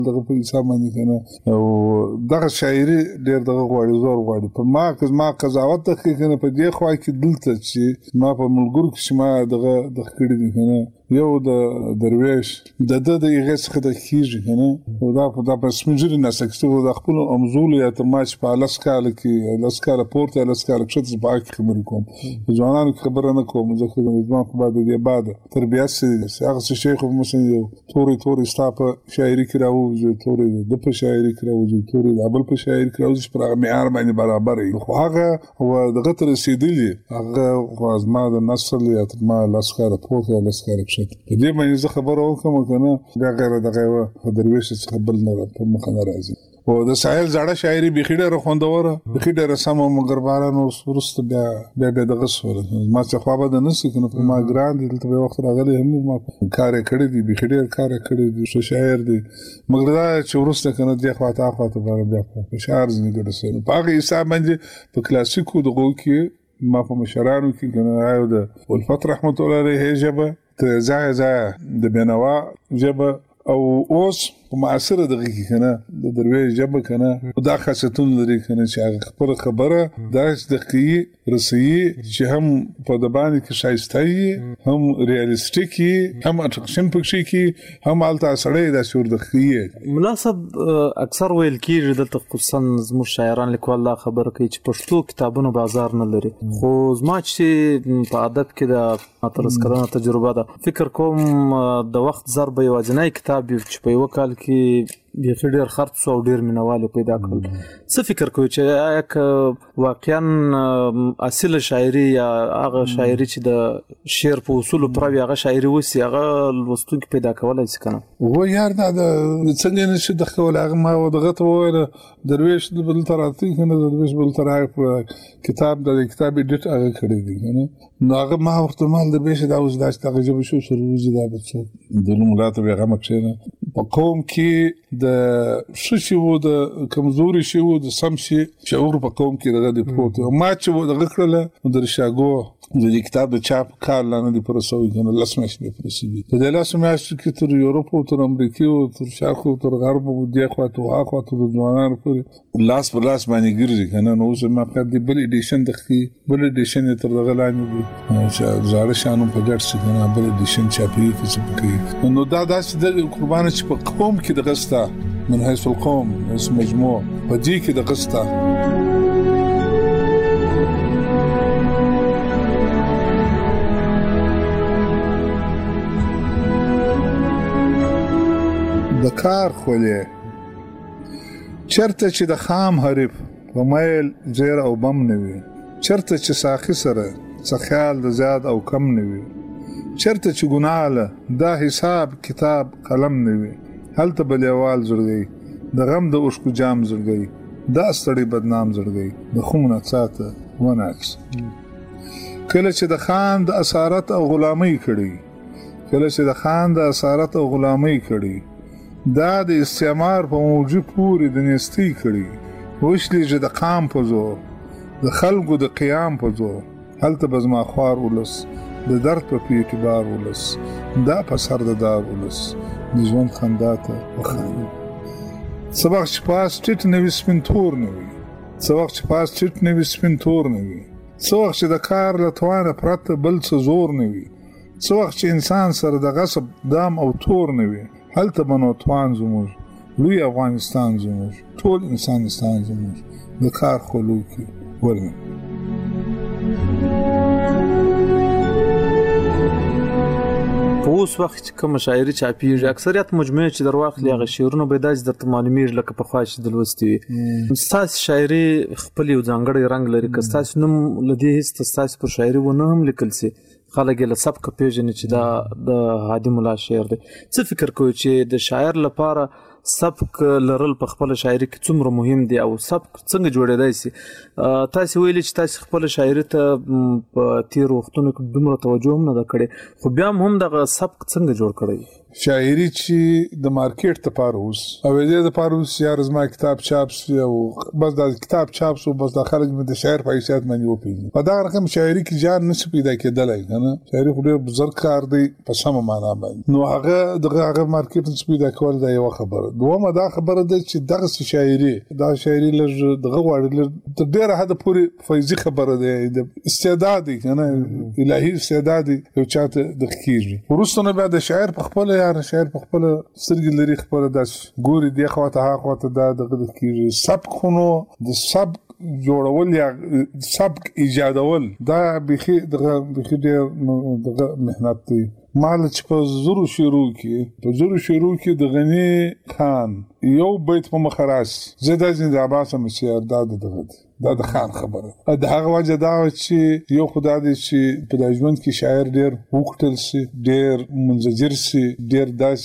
دغه په حساب باندې کنه او دغه شاعري ډېر دغه غواړي زور غواړي په ما قضاوت کوي کنه په دې خوا کې دلته چې ما په ملګرو کې ما دغه کړي دي کنه یو د درویش د هغه څخه د کیږي کنه او دا په سمجري نسکستو د خپل امزول یا تماش په لاسکال کې لاسکال پورته لاسکال چې باقي خبرې کوم ځوانانو خبره نه کوم ځکه د ځوان په بعد دی بعد تربیت سي هغه شیخ مثلا یو توري ستاپ شاعري کراو توري د په شاعري کراو توري د بل په شاعري کراو چې پر معیار باندې برابر وي خو هغه هو دغه تر رسیدلی هغه ازما د نسل یا ما لاسکال پورته لاسکال په دې باندې زه خبره وکم کنه بیا غیر دغه درویش څخه بل نه په مخ نه راځي او د ساحل زړه شاعري بخیډه رخوندوره بخیډه رسمه مگر بارانو ورست بیا دغه سره ما څه خو به نه سې کنه په ما ګران دي ته وخت راغلی هم ما کار کړی دي بخیډه کار کړی دي شو شاعر دي مگر دا چې ورست کنه د خواته بیا په شعر زنه ګرځي په هغه حساب باندې په کلاسیکو دغه کې ما په مشرانو کې کنه راو د الفت رحمت الله علیه جبه زای د بنوا جبه او اوس په معاصره دغه کې کنه د درویش جبه کنه دا خاصتون لري کنه چې خبره خبره دا دقیق رسي چې هم په دبانې کې شایسته هم ریالستیکي هم اټرکشن پکې کې هم الته سړی د شور دقیق مناسب اکثر ویل کېږي دلته خصوصا زموږ شاعران لیکوال لا خبره کوي چې پښتو کتابونو بازار نه لري خو زما چې په ادب کې د اترسکرانه تجربه ده فکر کوم د وخت ضرب یوازینی کتاب چې په یو کال کې بیا ډېر خرڅ او ډېر مینوال پیدا کړل څه فکر کوي چې واقعا اصل شاعري یا هغه شاعري چې د شعر په اصول پر هغه شاعري وسی هغه لوستونکو پیدا کولای شي کنه و یار دا څنګه نشي د خول هغه ما دغه ته درویش بل تراتی کنه درویش بل تر کتاب د کتاب ډیټ هغه کړی دی کنه نو هغه ما ورته مال درویش دا اوس داسې هغه شو سروزي دا بچو د ملاته به هغه مکشنه په قوم کې د ششي وو د کمزوري شي وو د سم شي شعور په قوم کې دغه د پروت ما چې دغه کړل د شاګو د کتاب د چاپ کار لاندې د پروسوي کنه لاسمش به پروسوي د لاسمش کې تر یورپ او تر امریکا او تر شرق او تر غرب او د اخواتو د ځوانانو پر لاس پر لاس باندې ګرځي کنه نو اوس ما په دې بل ایډیشن بل ایډیشن تر دغه لاندې دي چې زاره شانو په ګټ څه کنه بل ایډیشن چاپی کې نو دا داسې د قربانه چې په قوم کې د غستا من حيث القوم اسم مجموع بدي کې د غستا د کار خولې چرته چې د خام حریف په میل زیر او بم نوي چرته چې ساخي سره څه خیال د زیاد او کم نوي چرته چې ګناله دا حساب کتاب قلم نوي هلته بلیوال زړګي د غم د اوشکو جام زړګي دا ستړي بدنام زړګي د خونه ساته وناکس کله چې د خان د اسارت او غلامۍ کړي دا د استعمار په موجب پوری د نستی کړي وشلی چې د قام په زور د خلقو د قیام په زور هلته بزما خوار ولس د درد په اعتبار ولس دا په سر د دار ولس د ژوند خندا ته وخاندي سبق چې پاس ټیټ نوي سپین تور نوي سبق چې پاس ټیټ نوي سپین تور نوي سبق چې د کار لتوانه پرته بل څه زور نوي سبق چې انسان سره د غصب دام او تور نوي هلته بنو توان زموږ لوی افغانستان زموږ ټول انسانستان زموږ د کار خلو کې ورنه په اوس وخت چې کوم شاعري چاپیږي اکثریت مجموعه چې درواخلي هغه شعرونه به داس درته معلومیږي لکه په خواش د لوستي ستاسو شاعري خپل یو ځانګړی رنگ لري که ستاسو نوم لدی هیڅ ستاسو پر شاعري ونه هم لیکل سي خلک له سبق پیژني چې دا د هادي مولا شعر دی څه فکر کوئ چې د شاعر لپاره سبق لرل په خپل شاعري کې څومره مهم دی او سبق څنګه جوړېدای شي تاسو ویلي چې تاسو خپل شاعري ته په تیر وختونو کې دومره توجه هم نه کړې خو بیا هم دغه سبق څنګه جوړ کړی شاعري چې د مارکیټ لپاره اوس او دې لپاره اوس یار زما کتاب چاپ او بس دا کتاب چاپ سو بس د خلک د شاعر په حیثیت باندې وپیږي په دا رقم شاعري کې جان نشي پیدا کېدلای کنه شاعري خو ډېر بزرګ کار دی په سم معنا باندې نو هغه مارکیټ نشي پیدا کول دا یو خبره دومره دا خبره ده چې دغه شاعري لږ دغه وړل تر ډېر حد پورې فیضي خبره ده د استعداد کنه الهي استعداد یو چاته د کیږي ورستونه بعد شاعر په خپل یار شاعر په خپل سرګ لري خپل داس ګوري دی خواته هغه خواته دغه کیږي سبق خونو د سبق جوړول یا سبق ایجادول دا بخي دغه دغه مهنت دی مال چې په زورو شروع کې د غنی خان یو بیت په مخراس زدا زنده عباس مسیار دا د خان خبره د هغه وجه دا چې یو خدای دې چې په د ژوند کې شاعر ډېر وکټل سي ډېر منزجر سي ډېر داس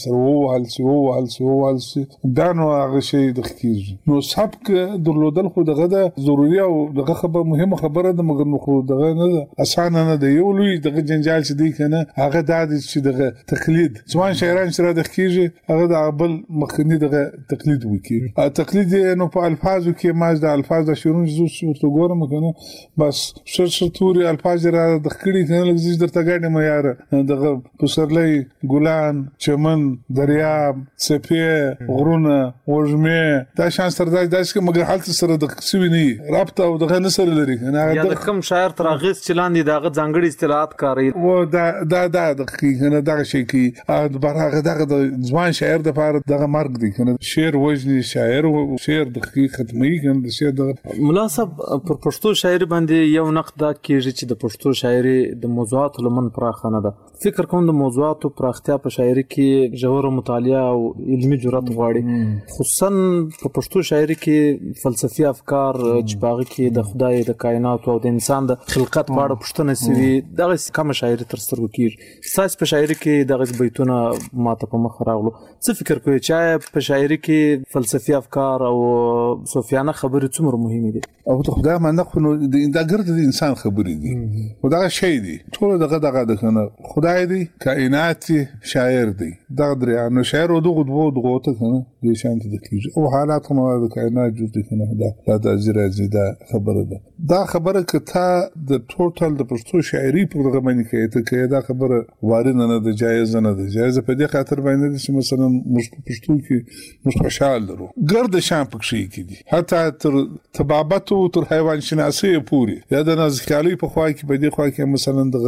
سره سي دا نو هغه شی د کیږي نو سبق درلودل خو دغه د ضروري او دغه خبره مهمه خبره ده مګر خو دغه نه اسانه نه دی یو لوی دغه جنجال چې دی کنه هغه د چې دغه تقلید ځوان شاعران سره د کیږي هغه د بل مخنی دغه تقلید وکي تقلید نو په الفاظو کې ما د الفاظ د شروع څه ګورم کنه بس شرطوري الفاظ را د خړې کنه لږ درته ګاډي مې یار دغه پسرلې ګلان چمن دریاب سپې غرونه وژمه دا شان سره داس کې مګر حالت سره د سوي نه رابطه او دغه نسل لري کنه یا د کوم شاعر تر اغیز چلاندې دغه ځانګړي اصطلاحات کاری و دا د کنه دغه شي کې برغه دغه د ځوان شاعر د لپاره دغه مرګ دی کنه شعر وجني شاعر او شعر د ختمي کنه د شعر د مناسب پر پښتو شاعري باندې یو نقد دا کیږي چې د پښتو شاعري د موضوعات لمن پراخه نه ده فکر کوم د موضوعاتو پراختیا په شاعري کې ژوره مطالعه او علمي جرأت غواړي خصوصا په پښتو شاعري کې فلسفي افکار چې باغ کې د خدای د کائنات او د انسان د خلقت په اړه پوښتنه سوي دغه کوم شاعري تر سترګو کیږي ساس په شاعري کې دغه بیتونه ماته په مخ راغلو څه فکر کوئ چې په شاعري کې فلسفي افکار او صوفیانه خبرې څومره مهمه دي او ته خدای باندې خو دا ګرد د انسان خبرې دي خدای شي دي ټول دغه د کنه خدای دی کائنات شاعر دی دغه دریا نو شاعر او دغه ته کنه دې شانت د کیږي او حالات نو د کائنات جوړ دي کنه دا زیاده خبره ده دا خبره کته د ټوټل د پښتو شاعري په دغه باندې کې ته دا خبره وارد نه ده جایز نه ده جایز په دې خاطر باندې چې مثلا موږ پښتو کې موږ خوشاله درو ګرد شام پکې کې دي حتی تر طبابت او تر حیوان شناسي پوری یا د نازکالي په خوا کې په دې خوا کې مثلا دغه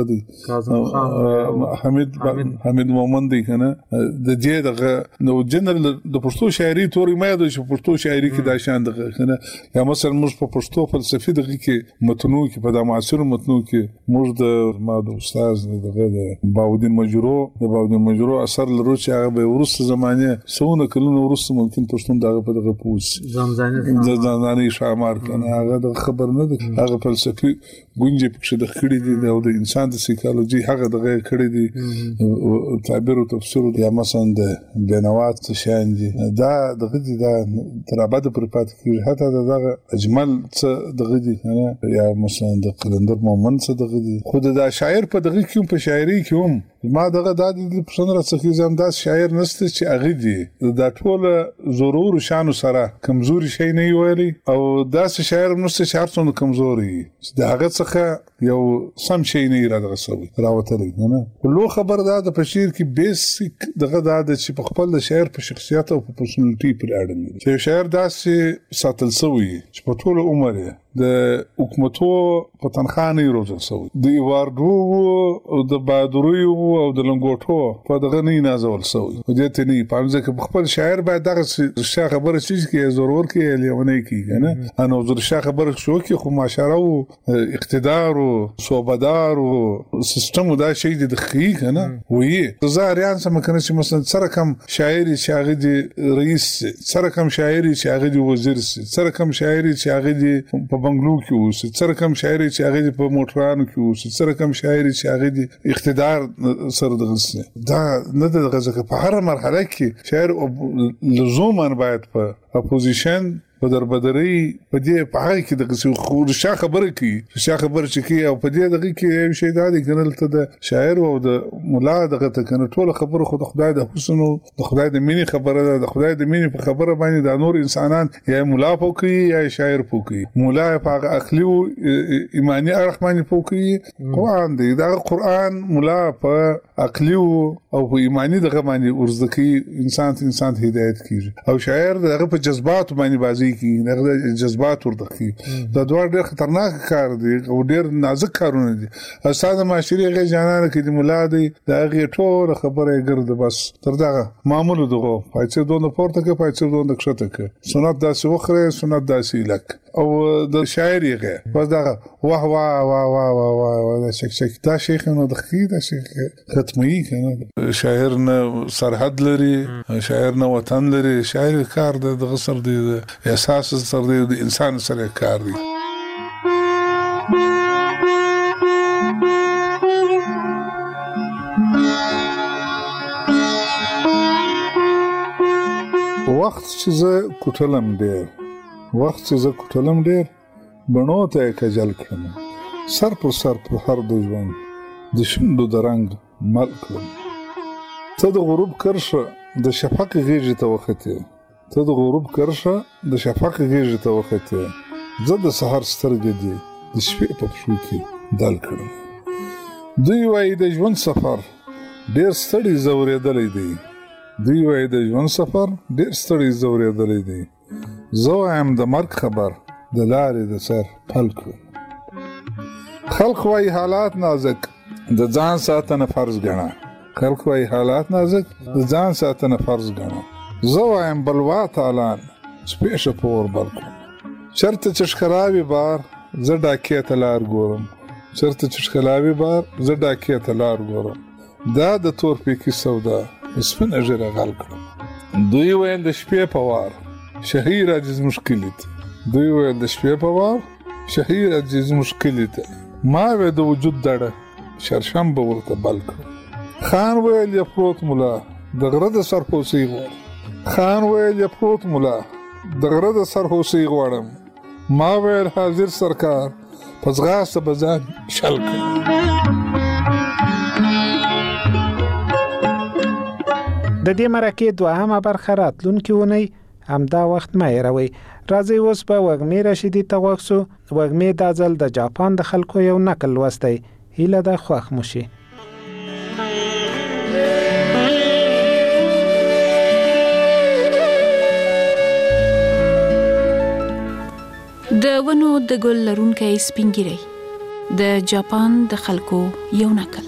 دي حمید مومن دی کنه د دې دغه نو جنرال د پښتو شاعري توري مې د پښتو شاعري کې دا شان دغه کنه یا مثلا موږ په پښتو فلسفي دغه کې متنو کې په د معاصر متنو کې موږ د ما د استاد دغه د باودین مجرو اثر لرو چې هغه به ورسته زمانه سونه کلونه ورسته ممکن پښتون دغه په دغه پوس ځانځاني شامار کنه هغه د خبر نه ده هغه فلسفي ګونجې پکې د خړې دي او د انسان د سایکالوژي هغه دغه خړې دي تعبیر او تفسیر یا مثلا د بنوات شان دي دا دغه دي دا تر ابد پر پات کیږي حتی دغه اجمل څه دغه دي یا مثلا د قلندر مومن څه دغه دي خود دا شاعر په دغه کې په شاعري کې هم ما دغه د پښتون راڅخه زمدا شاعر نشته چې اغه دي دا ټول ضرور شانو سره کمزوري شي نه ویلي او دا شاعر نشته چې هرڅونه کمزوري دا هغه څخه یو سم شي نه راغسوي راوتلی نه لو خبر دا د پشیر کې بیسیک دغه د چې په خپل شاعر په شخصیت او په پرسونالټي پر اړه نه چې شاعر داسې ساتل سوی چې په ټول عمر د حکومتو په تنخانه روزل سوی د واردو او د بادروي او د لنګوټو په دغه نه نازول سوی او دې ته نه پامځه کې خپل شاعر باید دغه شي خبره شي کې ضرور کې لیونه کې نه انا زر شي خبره شو کې خو معاشره او اقتدار او صوبدار او سیستم دا شي د خې کنه وې زاریان سم کنه چې مثلا سره کم شاعري چې هغه دی رئیس سره کم شاعري چې هغه دی وزیر سره کم شاعري چې هغه دی په بنگلو کې اوس سره کم شاعري چې هغه په موټرانو کې اوس سره کم شاعري چې هغه د اقتدار سره دغه دا نه دغه په هر مرحله کې شاعر لزوما باید په اپوزیشن په دربدري په دې په هغه کې د خو شا خبره کوي او په دې دغه کې یو شی دا دی کنه ته د شاعر او د مولا دغه ته کنه ټول خبره خو د خدای د حسن او د خدای د مینې خبره ده د خدای د مینې په خبره باندې د نور انسانان یا مولا پوکي یا شاعر پوکي مولا په عقلي او ایمانی اړخ باندې پوکي قرآن دی دا قرآن مولا په عقلي او په ایمانی دغه باندې ورزدکی انسان هدایت کیږي او شاعر دغه په جذبات باندې بازی کی دغه جذبات وردکی دا دوه ډېر خطرناک کار دی او ډېر نازک کارونه دي استاد معاشري غي جانانه کې د مولا دی دا غي ټول خبره ګرځي بس تر دغه معمول دغه پایڅه دوه پورته کې پایڅه دوه کښته کې سنت داسې وخره سنت داسې لک او د شاعر یې بس دغه واه واه واه واه واه دا شک دا شیخ نو د خې دا شیخ ختمي کنه شاعر نه سرحد لري شاعر نه وطن لري شاعر کار د غسر دی احساس سره د انسان سره کار دی وخت چې زه کوټلم ډېر بڼو ته کجل کړم سر پر هر د ژوند د شونډو د رنګ مل کړم ته د غروب کرشه د شفق غیږې ته وختې زه د سحر سترګې دي د شپې په پښو کې دل کړم دوی وایي د ژوند سفر ډېر ستړی زورېدلی دی زه وایم د مرګ خبر د لارې د سر پل کړم خلق وایي حالات نازک د ځان ساتنه فرض ګڼه زه وایم بلوا تالان سپیشه په اور بل کړم چرته چې ښکلاوي بار زه ډاکې ته لار ګورم دا د تور پیکي سودا سپینه ژیره غل کړم دوی ویل د شپې په وار شهیر عجز مشکلی ته ما وی د وجود دړه شرشم به ورته بل کړم خان ویل یا پروت مولا د غره د سرحوسی غواړم ما ویل حاضر سرکار په ځغاسته به ځان شل کړم د دې مرکې دوهمه برخه راتلونکې اونۍ همدا وخت مه هېروئ. راځئ اوس به وږمې رشیدي ته غوږ سو. وږمې دا ځل د جاپان د خلکو یو نکل لوستی. هیله ده خوښ مو شي. د ونو د ګل لرونکی سپین ږیری د جاپان د خلکو یو نکل.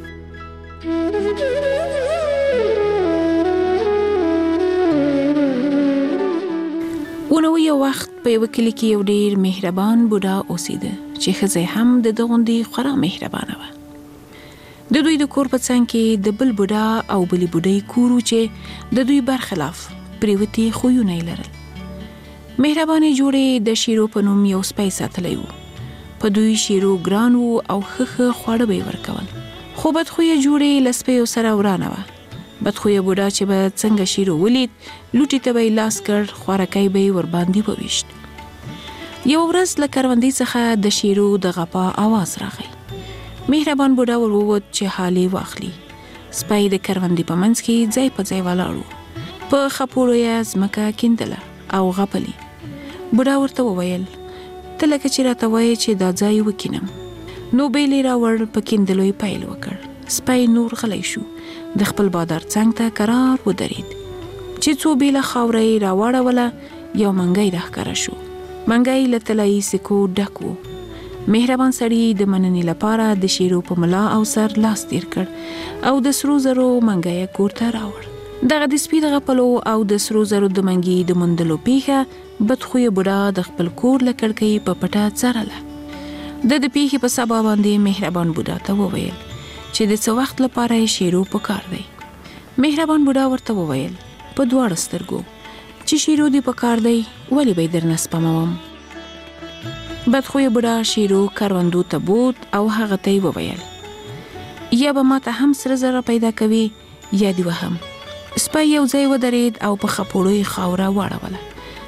ونو یو وخت په یو کلی کې یو ډیر مهربان بوډا اوسېده چې ښځه هم د دغه غوندې خورا مهربانه وه. د دوی د کور په څنګ کې د بل بوډا او بلې بوډۍ کور و چې د دوی برخلاف پریوتي خویونه یې لرل. مهربانې جوړې د شیرو په نوم یو سپی ساتلی و. په دوی شیرو ګران و او ښه خواړه به یې ورکول. خو بدخویه جوړې له سپیو سره ورانه وه. بدخویه بوډا چې به څنګه شیرو ولید لوټي ته به یې لاس کړ، خوارکی به یې ورباندې وویشت. یو ورځ له کروندې څخه د شیرو د غپا آواز راغی. مهربان بوډا ور ووت چې حال یې واخلي. سپی د کروندې په منځ کې ځای په ځای ولاړ و. په خپوړو یې ځمکه کیندله او غپلې. بوډا ورته وویل ته لکه چې راته وایې چې دا ځای وکینم. نو بیلې راوړ، په کیندلو یې پیل وکړ. سپی نور غلی شو، د خپل بادار څنګ ته کرار ودرېد. چې څو بیله خاوره یې راواړوله، یو منګی راښکاره شو. منګی له طلایي سکو ډک و. مهربان سړي د مننې لپاره د شیرو په ملا او سر لاس تیر کړ او د سرو زرو منګی کور ته راوړ. دغه د سپي د غپلو او د سرو زرو د منګي د موندلو پیښه بدخویه بوډا د خپل کور له کړکۍ په پټه څارله. د پیښې په سبا باندې مهربان بوډا ته وویل چې د څه وخت لپاره یې شیرو پکار دی. مهربان بوډا ورته وویل په دواړو سترګو چې شیرو دې پکار دی، ولې به یې درنه سپموم. بدخویه بوډا شیرو کروندو ته بوت او هغه ته یې وویل یا به ما ته هم سره زره پیدا کوي یا دې وهم. سپی یو ځای ودرېد او په خپوړو یې خاوره واړوله.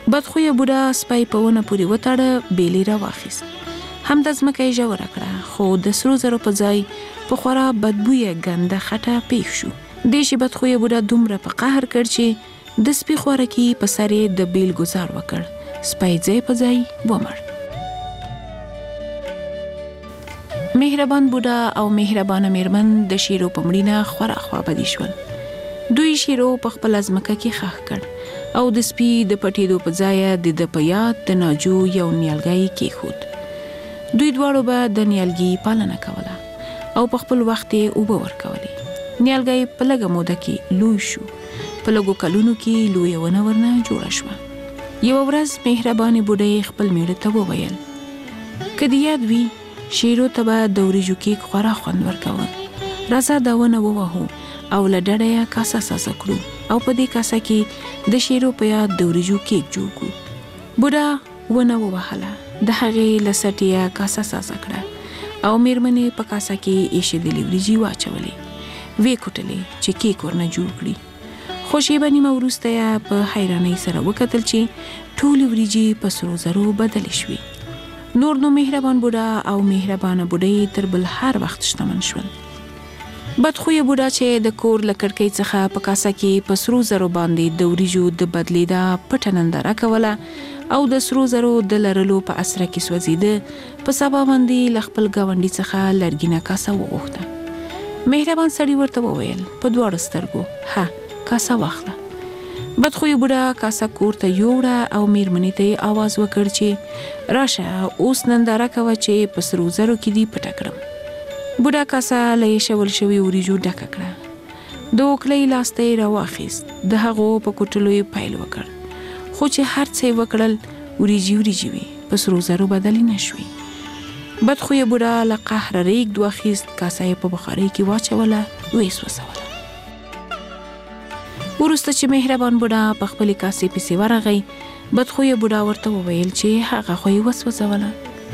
بدخویه بوډا سپی په ونه پورې وتاړه، بیلې را واخیست. هم د ځمکه یې ژوره کړه، خو د سرو زرو په ځای په خورا بدبویه ګنده خټه پیښ شو. دې شي بدخویه بوډا دومره په قهر کړ چې د سپي خوارکي په سر یې د بیل گزار وکړ. سپی ځای په ځای ومړ. مهربان بوډا او مهربانه میرمن د شیرو په مړینه خورا خوابدي شول. دوی شیرو په خپل ځمکه کې خښ کړ او د سپي د پټېدو په ځای د په یاد د ناجو یو نیالګی کېښود. دوی دواړو به د نیالګي پالنه کوله او په خپل وخت یې اوبه ورکولې. نیالګی په لږه موده کې لوی شو. په لږو کلونو کې لویه ونه ورنه جوړه شوه. یوه ورځ مهربانې بوډۍ خپل میړه ته وویل، که د یاد وي شیرو ته به د وریجو کیک خورا خوند ورکوه. راځه دا ونه ووهو او له ډډه یې کاسه سازه کړو او په دې کاسه کې د شیرو په یاد د وریجو کیک جوړ کړو. بوډا ونه ووهله، د هغې له سټې یې کاسه سازه کړه او میرمنې په کاسه کې ایښېدلې وریجې واچولې، ویې کوټلې چې کیک ورنه جوړ کړي. خو شیبه نیمه وروسته یې په حیرانۍ سره وکتل چې ټولې وریجې په سرو زرو بدلې شوې. نور نو مهربان بوډا او مهربانه بوډۍ تر بل هر وخت شتمن شول. بدخویه بوډا چې د کور له کړکۍ څخه په کاسه کې په سرو زرو باندې د وریجو د بدلیدا پټه ننداره کوله او د سرو زرو د لرلو په اسره کې سوځېده، په سبا باندې له خپل ګاونډي څخه لرګینه کاسه وغوښته. مهربان سړي ورته وویل په دواړو سترګو، ها کاسه واخله. بدخویه بوډا کاسه کور ته یوړه او میرمنې ته یې آواز وکړ چې راشه اوس ننداره کوه چې په سرو زرو کې دې پټه کړم. بوډا کاسه له شول شوي وریجو ډکه کړه. د وکلۍ لاس ته یې راواخیست، د هغو په کوټلو یې پیل وکړ. خو چې هر څه یې وکړل وریجې وي، په سرو زرو بدلې نه شوې. بدخویه بوډا له قهره ریګ واخیست، کاسه یې په بخارۍ کې واچوله، ویې سوځوله. وروسته چې مهربان بوډا په خپلې کاسې پسې ورغی، بدخویه بوډا ورته وویل چې هغه خو یې وسوځوله.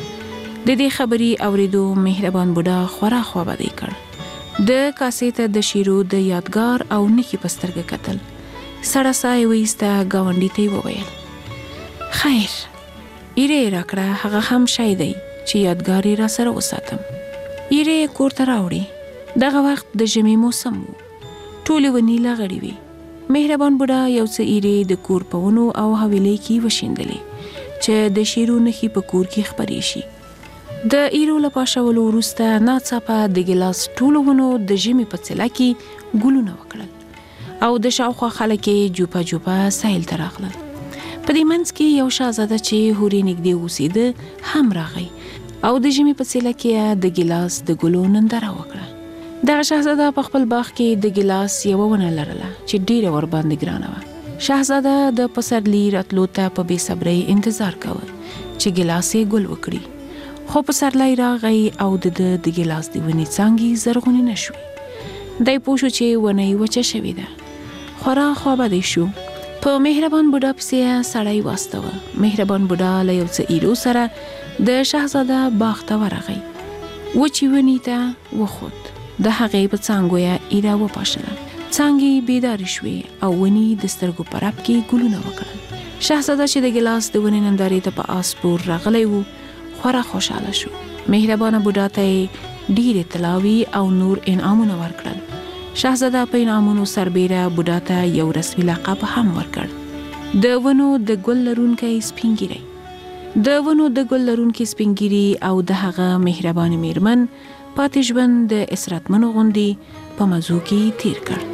د دې خبرې اورېدو مهربان بوډا خورا خوابدی کړ. د کاسې ته د شیرو د یادګار او نښې په سترګه کتل. سړه ساه یې وایسته، ګاونډي ته یې وویل، خیر ایره یې راکړه، هغه هم شی دی چې یادګار یې را سره وساتم. ایره یې کور ته راوړې. دغه وخت د ژمي موسم و، ټولې ونې لغړې وې. مهربان بوډا یو څه ایرې د کور په ونو او حویلۍ کې وشیندلې چې د شیرو نښې په کور کې خپرې شي. د ایرو له پاشولو وروسته ناڅاپه د ګیلاس ټولو ونو د ژمي په څله کې ګلونه وکړل او د شاوخوا خلک یې جوپه جوپه ساحل ته راغلل. په دې منځ کې یو شهزاده چې هورې نږدې اوسېده هم راغی او د ژمي په څله کې د ګیلاس د ګلو ننداره وکړه. دغه شهزاده په خپل باغ کې د ګیلاس یوه ونه لرله چې ډېره ورباندې ګرانه وه. شهزاده د پسرلي راتلو ته په بې صبرۍ انتظار کوه چې ګیلاس یې ګل وکړي. خو پسرلی راغی او د ګیلاس د ونې څانګې زرغونې نه شوې. دی پوه شو چې ونه یې وچه شوې ده. خورا خوابدی شو. په مهربان بوډا پسې یې سړی واستوه. مهربان بوډا له یو څه ایرو سره د شهزاده باغ ته ورغی. وچې ونې ته وخوت. د هغې په څانګو یې ایره وپاشله. څانګې بیدارې شوې او ونې د سترګو په رپ کې ګلونه وکړل. شهزاده چې د ګیلاس د ونې نندارې ته په آس سپور راغلی و، خورا خوشحاله شو. مهربانه بوډا ته یې ډېرې طلاوي او نور انعامونه ورکړل. شهزاده په انعامونو سربیره بوډا ته یو رسمي لقب هم ورکړ، د ونو د ګل لرونکی سپین ږیری. د ونو د ګل لرونکی سپین ږیري او د هغه مهربانه میرمن پاتې ژوند د اسرتمنو غوندې په مزو کې تیر کړ.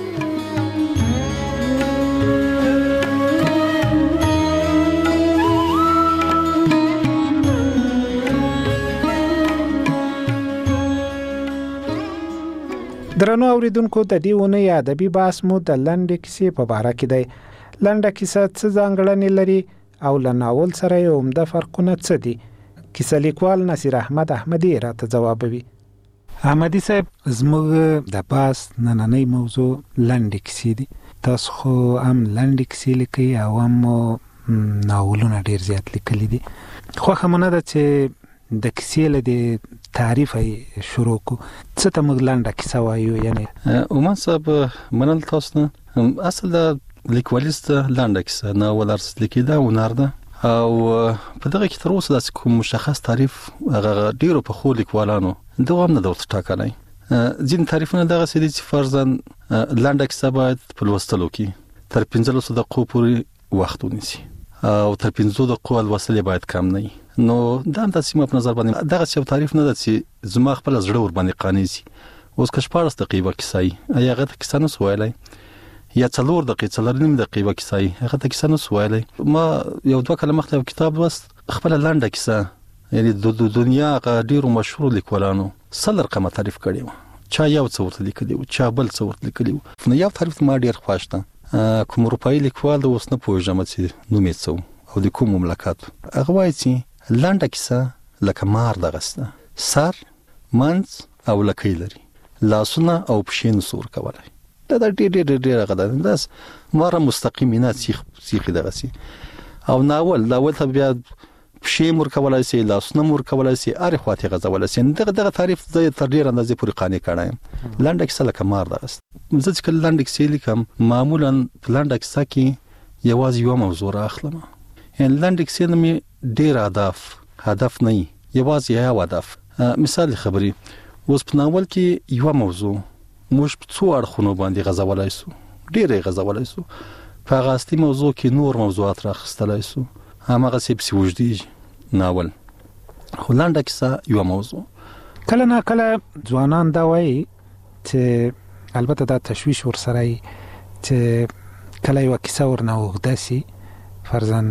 درنو اوریدونکو، د دې ونې ادبي بحث مو د لنډې کیسې په باره کې دی. لنډه کیسه څه ځانګړنې لري او له ناول سره یې عمده فرقونه څه دي؟ کیسه لیکوال نصیر احمد احمدي راته ځوابوي. احمدي صاحب، زموږ د بحث نننۍ موضوع لنډې کیسې دي. تاسو خو هم لنډې کیسې لیکئ او هم ناولونه ډېر زیات لیکلي دي. خوښه مو نه ده چې د کیسې له دې تعریف شروع کو؟ څه ته موږ لنډه کیسه وایو؟ یعنی عمان صاحب منل تاسو نه اصل د لیکوالیست لنډه کیسه ناول ارسط لیکي دا هنر ده او په دغه کې تر اوسه داسې کوم مشخص تعریف هغه ډیرو په خو لیکوالانو دغه هم نه د ورته ټاکلی. ځینې تعریفونه دغسې دي چې فرضاً لنډه کیسه باید په لوستلو کې تر 15 دقیقو پورې وخت ونیسي او تر 15 دقیقو لوستل باید کم نه وي. نو دا هم داسې ما په نظر باندې دغسې یو تعریف نه ده چې زما خپله زړه ورباندې قانع شي. اوس که 14 دقیقې کیسه وي هغې هغه ته کیسه نسو ویلی، یا 4 دقیقې 4.5 دقیقې کیسه وي هغه ته کیسه نسو ویلی. ما یو 2 کاله مخکې یو کتاب لوست، خپله لنډه کیسه یعنی د دنیا هغه ډېرو مشهورو لیکوالانو 100 رقمه تعریف کړې وه، چا یو څه ورته لیکلي وو، چا بل څه ورته لیکلي وو. نو یو تعریف ما ډېر خوښ ده، کوم اروپایي لیکوال د اوس نه پوهېږم چې نوم یې څه و او د کوم مملکت. هغه وایي چې لنډه کیسه لکه مار دغسې ده، سر منځ او لکۍ لري، لاسونه او پښې نسو ورکولی. دا ډېر هغه ده، داسې ماره مستقیم نه سیخي دغسې. او ناول ته بیا پښې هم ورکولی سي، لاسونه هم ورکولی سي، هرې خوا ته یې غځولی سي. دغه تعریف زه یې تر ډېرې اندازې پورې قانع کړی یم. لنډه کیسه لکه مار دغسې. زه چې کله لنډې کیسې لیکم معمولا په لنډه کیسه کې یوازې یوه موضوع رااخلم. یعنې لنډې کیسې نه مې ډېر هدف نه وي، یوازې یو هدف. مثال خبرې، اوس په ناول کې یوه موضوع موږ په څو اړخونو باندې غځولی سو، ډېر یې غځولی سو. په هغه اصلي موضوع کې نور موضوعات راخیستلی سو، هماغسې پسې اوږدېږي ناول. خو لنډه کیسه یوه موضوع. کله نا کله ځوانان دا وایي چې البته دا تشویش ورسره وي چې کله یوه کیسه ورنه اوږده سي، فرضاً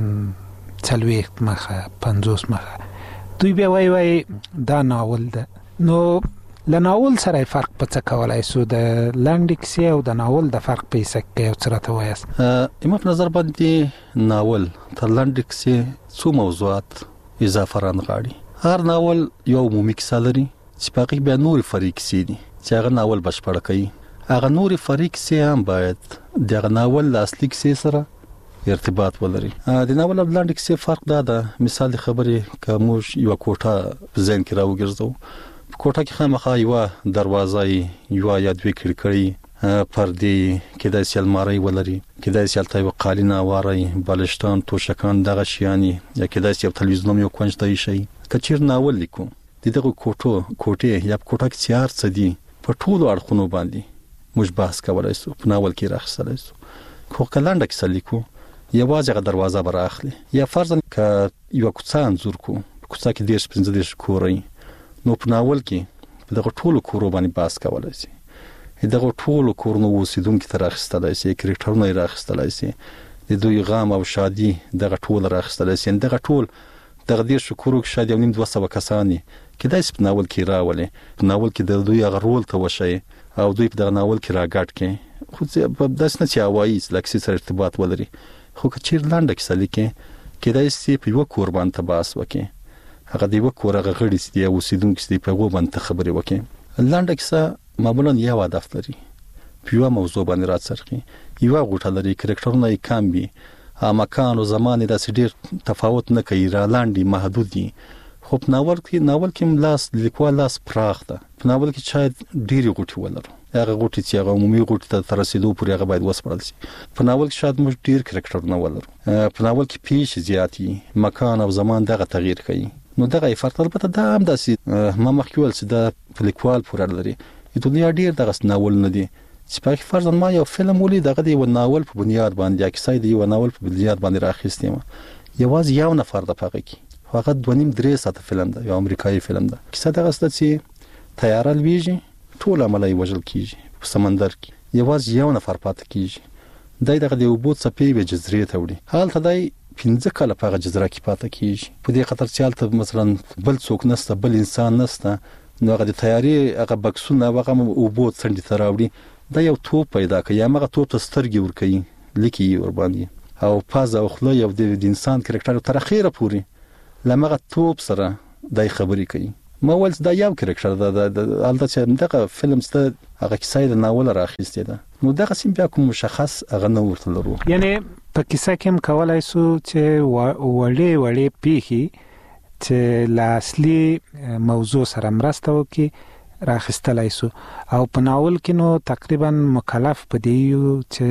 40 مخه 50 مخه، دوی بیا وایي دا ناول ده. نو له ناول سره فرق په څه کولی سو؟ د لنډې کیسې او د ناول د فرق په حصه کې یو څه راته وایاست؟ زما په نظر باندې ناول تر لنډې کیسې څو موضوعات اضافه رانغاړي. هر ناول یو عمومي کیسه لري چې په هغې کې بیا نورې فرعي کیسې دي چې هغه ناول بشپړه کوي. هغه نورې فرعي کیسې هم باید د هغه ناول له اصلي کیسې سره ارتباط ولري. د ناول او لنډې کیسې فرق دا ده، مثال د خبرې که موږ یوه کوټه په ذهن کې راوګرځو، په کوټه کې خامخا یوه دروازه یوه یا 2 کړکۍ، پردې، کیدای سي المارۍ ولري، کیدای سي هلته یوه قالین هواری، بالشتان، توشکان، دغه شیانې، یا کیدای سي یو تلویزیون هم یو کونج ته ایښی. که چېرې ناول لیکو د دغه کوټې یا په کوټه کې چې هر څه دي په ټولو اړخونو باندې موږ بحث کولی سو، په ناول کې راخیستلی سو. خو که لنډه کیسه لیکو یوازې هغه دروازه به رااخلي. یا فرضاً که یوه کوڅه انځور کو، په کوڅه کې 10-15 کوره، نو په ناول کې په دغه ټولو کورو باندې بحث کولی سي، دغه ټولو کورونو اوسېدونکي ته راخیستلی سي، کرکټرونه یې راخیستلی سي، د دوی غم او شادي دغه ټول راخیستلی سي. دغه ټول دغه 10 کورو کې شاید 1.5-200 کسان کیدای سي په ناول کې راولي، په ناول کې د دوی هغه رول ته وښیي او دوی په دغه ناول کې راګډ کړي. خو داسې نه چې هوایي له کیسې سره ارتباط ولري. خو که چېرې لنډه کیسه لیکې کیدای سي په یوه کور باندې بحث وکړي، هغه د یوه کور هغه غړي چې دي یا اوسېدونکي چې دي په هغو باندې خبرې وکړي. لنډه کیسه معمولا یو هدف لري، په یوه موضوع باندې راڅرخي، یوه غوټه لري، کرکټرونه یې کم وي، مکان او زمان یې داسې ډېر تفاوت نه کوي، را لاندې محدود دي. خو په ناول کې لاس لیکوال لاس پراخ ده. په ناول کې شاید ډېرې غوټې ولرو، هغه غوټې چې هغه عمومي غوټې ته تر رسېدو پورې هغه باید وسپړل شي. په ناول کې شاید موږ ډېر کرکټرونه ولرو، په ناول کې پیښې زیات وي، مکان او زمان دغه تغییر کوي. نو دغه فرق البته دا هم داسې ما مخکې ویل چې دا په لیکوال پورې اړه لري. د دنیا ډېر دغسې ناولونه دي چې په هغې کې فرضاً ما یو فلم ولید، هغه د یوه ناول په بنیاد باندې یا کیسه یې د یوه ناول په بنیاد باندې رااخیستې وه. یوازې یو نفر ده په هغه کې، هغه 2.5-3 ساعته فلم ده، یو امریکایي فلم ده. کیسه دغسې ده چې طیاره لویږي، ټول عمله یې وژل کېږي په سمندر کې، یوازې یو نفر پاتې کېږي. دی دغه د اوبو څپې یوې جزیرې ته وړي، هلته دی 15 کاله په هغه جزیره کې پاتې کېږي، په دې خاطر چې هلته مثلا بل څوک نسته، بل انسان نسته. نو هغه د طیارې هغه بکسونه هغه اوبو څنډې ته راوړي، دا یو توپ پیدا کوي، هغه توپ ته سترګې ورکوي، لیکي یې ورباندې، او پزه او خوله یو د انسان کرکټر تر اخره پورې له هغه توپ سره دای خبرې کوي. ما ویل دا یو کرکټر ده، هلته چې دغه فلم سته هغه کیسه د ناول راخیستې ده. نو دغه سیم بیا کوم مشخص هغه نه ورته لرو. یعنی په کیسه کې هم کولای سو چې وړې پیښې چې له اصلي موضوع سره مرسته وکړي راخستلای سو او په ناول کې نو تقریبا مکلف پدې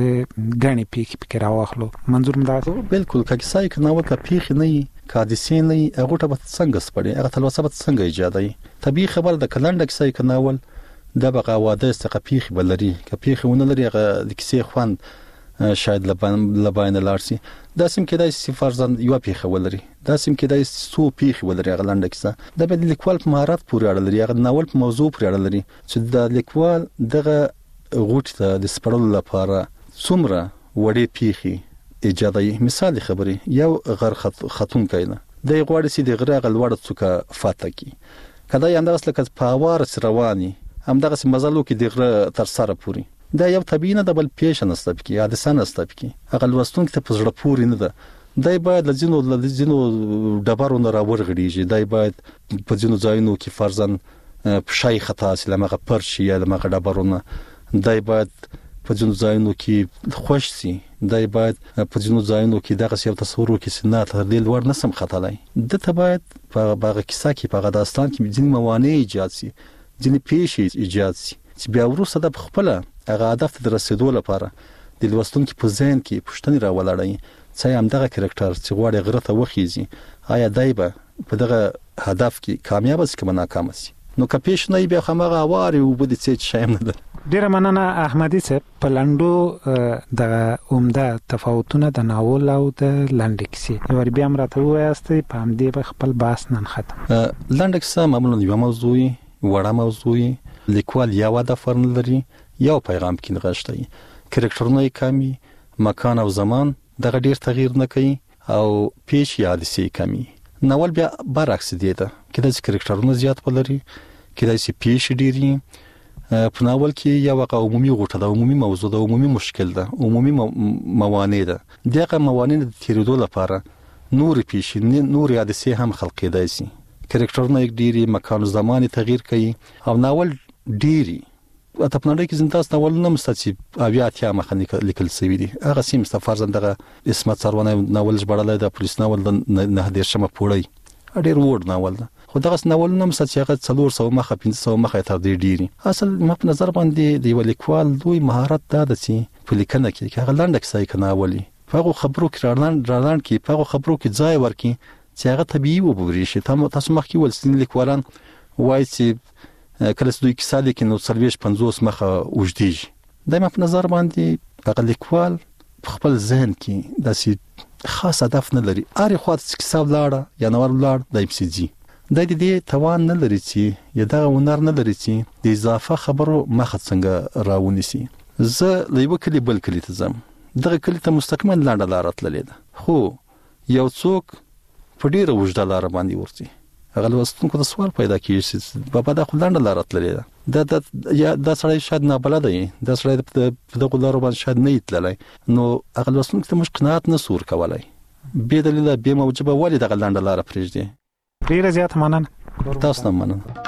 چې غني پیخ پکې راوخلو منظور مدا بالکل کیسای ک ناول کا پیخ نه کادسې نه هغه ته څنګه سپړي هغه تلوسه به څنګه ایجادای طبيعي خبر د کلند کیسای ک ناول د بقا واده استقپیخ بلري کپیخ ونه لري هغه د کیسې خوان شاید لباین لارسي دا سیم کېدای شي فرضاً یو پیخه ولري دا سیم کېدای شي سو پیخ ولري هغه لاندې کیسه د بل لیکوال په مهارت پورې اړه لري هغه ناول په موضوع پورې اړه لري چې د لیکوال دغه غوټ ته د سپړلو لپاره څومره وړې پیخي ایجادي مثال خبري یو غر خاتون کینه د غوړې سي د غره غلوړ څوکه فاته کی کدا یې انداز لکه په اوار رواني هم دغه مزلو کې د غره تر سره پوری دا یو طبيعي نه د بل پیښه نستب کی حادثه نستب کی هغه لوستون کې په زړه پوری نه ده دای باید لزینو ډبرو نه راورغړيږي دای باید په ځینو ځایونو کې فرضاً شای خطا سلامه پرشي یا لمغه ډبرونه دای باید په ځینو ځایونو کې خوش سي دای باید په ځینو ځایونو کې دغه یو تصور کې سنت تر دې لوړ نسم خطالای د ته باید په باغ کیسه کې په داستان کې ځینې موانع ایجاد سي ځینې پیښې ایجاد سي چې بیا وروسته د خپل هغه هدف ته رسیدو لپاره د لوستونکو په ذهن کې پوښتنې راولړای چې هم دغه کریکټر چې غواړي غره ته وخیزي آیا دای به په دغه هدف کې کامیاب شي که ناکام شي نو که پیښ نه بیا خامغه اواري او بده چې شایم نه ده ډیره مننه احمدي صاحب په لاندو د عمده تفاوتونه د ناول او د لاندې کیسې ور بیا مرته وایستي په همدې په خپل بحث نن ختم لاندې کیسه معمولا یو موضوعي وړه موضوعي لیکوال یا واده فرن لري یو پیغام کې نغښتي کریکټرونه کمی مکان او زمان دغه ډیر تغییر نه کوي او پیش حادثه کمی ناول بیا برعکس دی ته کله چې کریکټرونه زیات ولري کله چې پیش ډیری په ناول کې یو عمومي غوټه د عمومي موضوع د عمومي مشکل ده عمومي موانع ده دغه موانع د تیریدو لپاره نور پیش نور حادثه هم خلقیدای شي کریکټرونه ډیری مکان او زمان تغییر کوي او ناول ډیری اته په نړۍ کې زنداس ناول نه مستچی اویاتیا مخه لیکل سوي دي هغه سیم استفارزن دغه اسمت سرونه ناول جوړل د پولیس ناول نه دیر شمه پوړی ډیر وړ ناول ده خو دغه ناول نه مستچی هغه 400 مخه 500 مخه تر ډیری اصل ما په نظر باندې دی لیکوال دوی مهارت ده چې په لیکنه کې هغه لاندې کیسه کناولي هغه خبرو کې رالان کې هغه خبرو کې ځای ورکی چې هغه طبيعي وګوري شي تاسو مخکې ولسین لیکوالان وایي چې کله چې دوی کیسه لیکي نو 50 مخه وجديږي دایمه په نظر باندې هغه لیکوال په خپل ذهن کې داسې خاص هدف نه لري اړ خو د کیسه ولاړه یا نور ولاړ د امسيجي د دې توان نه لري چې یا دا ونر نه لري چې د اضافه خبرو مخه څنګه راونیسي زه لیو کلی بل کلی ته زم دغه کلی ته مستقیما لاندې لار تللې ده خو یو څوک په ډیره وجده لار باندې ورتي هغه لوستونکو د سوال پیدا کیږي بابا دا خلانډه لار تللې ده دا سړی شاید نه بلد دی دا سړی په دغه لار باندې شاید نه تللی نو هغه لوستونکو ته مش قناعت نه سور کولای به دلیل به موجبه ولی دغه لاندې لار پرېږدي ډیره زیات مننه تاسو نه مننه